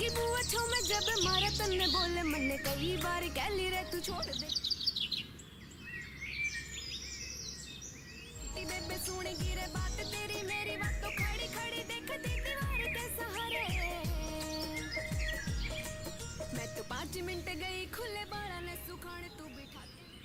तेरी बुआ छो में जब मारा तन्ने बोले मन्ने कई बार कह ली रे तू छोड़ दे बेबे सुने गिरे बात तेरी मेरी बात तो खड़ी खड़ी देखती दीवार के सहारे मैं तो 5 मिनट गई खुले बाड़ा ने सुखाने तू बिठा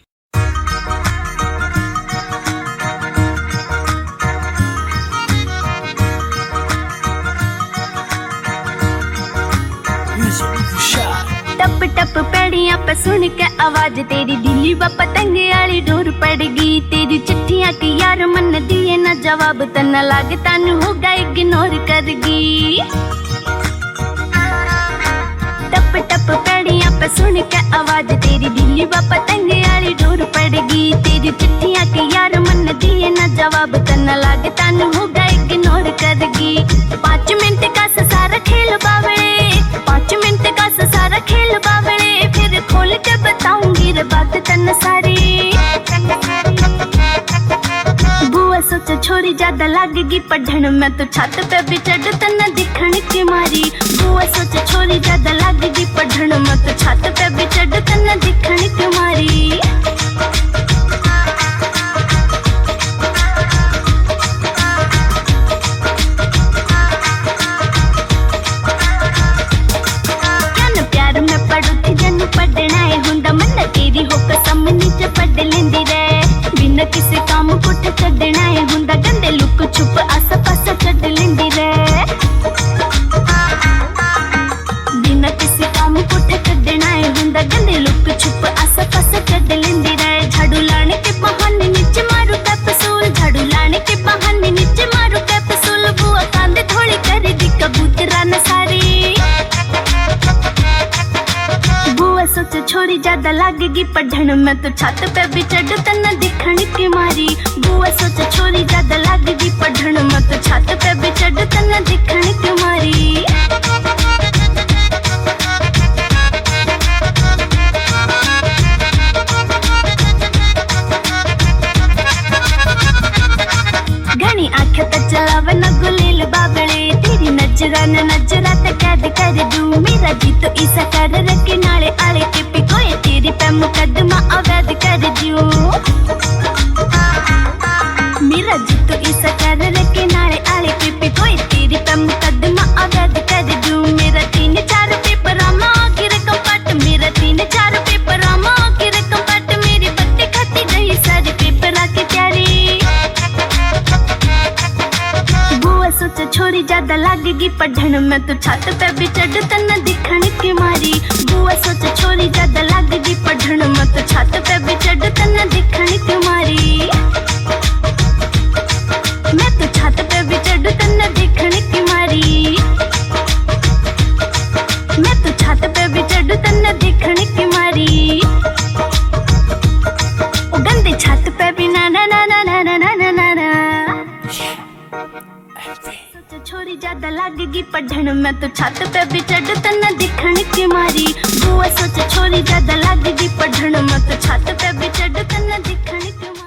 टप टप पैड़ियां पे सुन के आवाज तेरी दिल्ली व पतंगे आली डोर पड़गी तेरी चिट्ठियां की यार मन दिए ना जवाब तना लागे तन होगा इग्नोर करगी टप टप पैड़ियां पे सुन के आवाज तेरी दिल्ली व पतंगे आली डोर पड़गी तेरी चिट्ठियां की यार मन दिए ना जवाब तना लागे तन होगा इग्नोर करगी 5 मिनट का सारा खेल बावड़े 5 मिनट का सारा खेल बावड़े फिर खोल के बताऊंगी रे बात तन सारी बुआ सोच छोरी ज्यादा लागेगी पढ़न में तो छत पे भी चढ़ तन दिखण की मारी बुआ सोच छोरी ज्यादा लागेगी पढ़न में तो छत पे भी चढ़ तन दिखण की मारी तेरी हो कसम नीचे पढ़ लेंदी रे बिना किसी काम कुछ छड़ना है हुंदा गंदे लुक छुप आसा पासा चढ़ लेंदी रे बिना किसी काम कुछ छड़ना है हुंदा गंदे लुक छुप आसा पासा चढ़ लेंदी रे झाड़ू लाने के बहाने नीचे मारू कैप्सूल झाड़ू लाने के बहाने नीचे मारू कैप्सूल बुआ कांदे थोड़ी कर दी कबूतरा न सारी बुआ सोच छोरी ज्यादा लागेगी पढ़न में तो छत पे भी चढ़ तन दिखण की मारी बुआ सोच छोरी ज्यादा लागेगी पढ़न में तो छत पे भी चढ़ तन दिखण की मारी घनी आंख त चलावे न गुलेल बाबड़े तेरी नजरा न नजरा त कैद कर दूं मेरा जी तो ऐसा कर रखे नाले आले के पिकोए तेरी पे मुकदमा अवैध कर दूं मेरा जी तो ऐसा कर रखे नाले आले के पिकोए तेरी पे मुकदमा अवैध कर दूं मेरा 3-4 पेपर आमा गिर कपट मेरा 3-4 पेपर आमा गिर कपट मेरी बत्ती खती गई सारे पेपर आके प्यारी बुआ सोच छोरी ज्यादा लागेगी पढ़न में तो छत पे भी चढ़ तन दिखण की मारी बुआ सोच छोरी ज्यादा लागेगी पढ़न में तो छत पे भी चढ़ तन दिखण की मारी मैं तो छत पे भी चढ़ तन दिखण की मारी मैं तो छत पे भी चढ़ तन दिखण की मारी ओ गंदे छत पे भी ना ना ना ना ना ना ना ना ना छोरी ज्यादा लागेगी पढ़न में तो छत पे भी चढ़ तन दिखण की मारी बुआ सोच छोरी ज्यादा लागेगी पढ़न में तो छत पे भी चढ़ तन दिखण की मारी।